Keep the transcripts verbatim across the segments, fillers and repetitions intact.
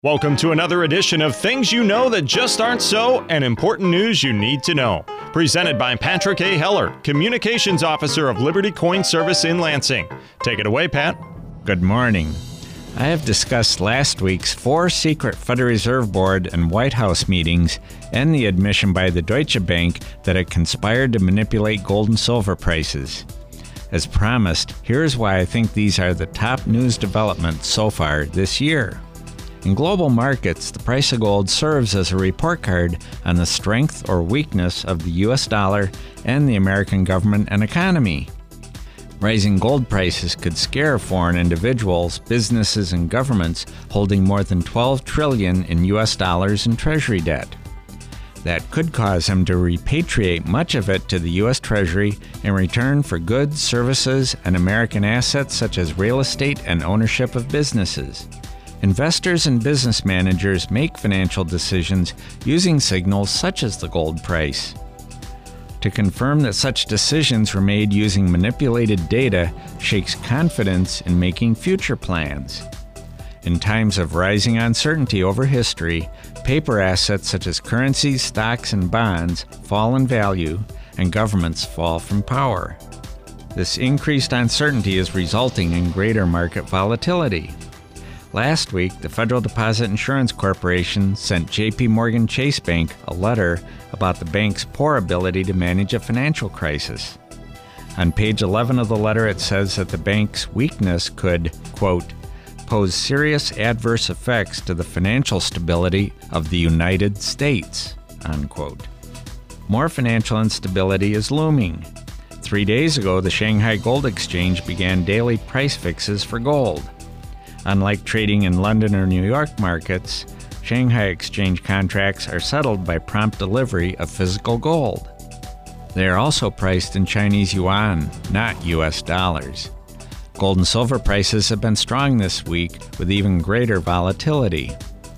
Welcome to another edition of Things You Know That Just Aren't So and Important News You Need to Know. Presented by Patrick A. Heller, Communications Officer of Liberty Coin Service in Lansing. Take it away, Pat. Good morning. I have discussed last week's four secret Federal Reserve Board and White House meetings and the admission by the Deutsche Bank that it conspired to manipulate gold and silver prices. As promised, here's why I think these are the top news developments so far this year. In global markets, the price of gold serves as a report card on the strength or weakness of the U S dollar and the American government and economy. Rising gold prices could scare foreign individuals, businesses, and governments holding more than twelve trillion dollars in U S dollars in Treasury debt. That could cause them to repatriate much of it to the U S Treasury in return for goods, services, and American assets such as real estate and ownership of businesses. Investors and business managers make financial decisions using signals such as the gold price. To confirm that such decisions were made using manipulated data shakes confidence in making future plans. In times of rising uncertainty over history, paper assets such as currencies, stocks, and bonds fall in value, and governments fall from power. This increased uncertainty is resulting in greater market volatility. Last week, the Federal Deposit Insurance Corporation sent J P Morgan Chase Bank a letter about the bank's poor ability to manage a financial crisis. On page eleven of the letter, it says that the bank's weakness could, quote, pose serious adverse effects to the financial stability of the United States, unquote. More financial instability is looming. Three days ago, the Shanghai Gold Exchange began daily price fixes for gold. Unlike trading in London or New York markets, Shanghai exchange contracts are settled by prompt delivery of physical gold. They are also priced in Chinese yuan, not U S dollars. Gold and silver prices have been strong this week, with even greater volatility.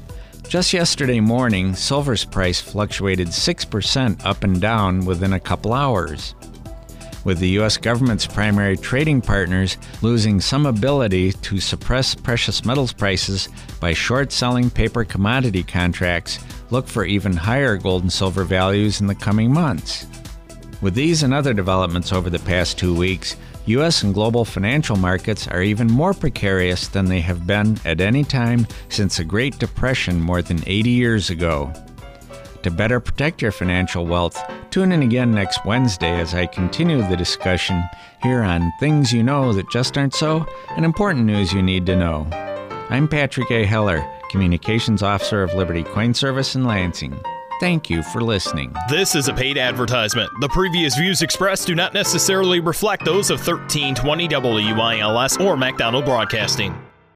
Just yesterday morning, silver's price fluctuated six percent up and down within a couple hours. With the U S government's primary trading partners losing some ability to suppress precious metals prices by short-selling paper commodity contracts, look for even higher gold and silver values in the coming months. With these and other developments over the past two weeks, U S and global financial markets are even more precarious than they have been at any time since the Great Depression more than eighty years ago. To better protect your financial wealth, tune in again next Wednesday as I continue the discussion here on Things You Know That Just Aren't So and Important News You Need to Know. I'm Patrick A. Heller, Communications Officer of Liberty Coin Service in Lansing. Thank you for listening. This is a paid advertisement. The previous views expressed do not necessarily reflect those of thirteen twenty W I L S or MacDonald Broadcasting.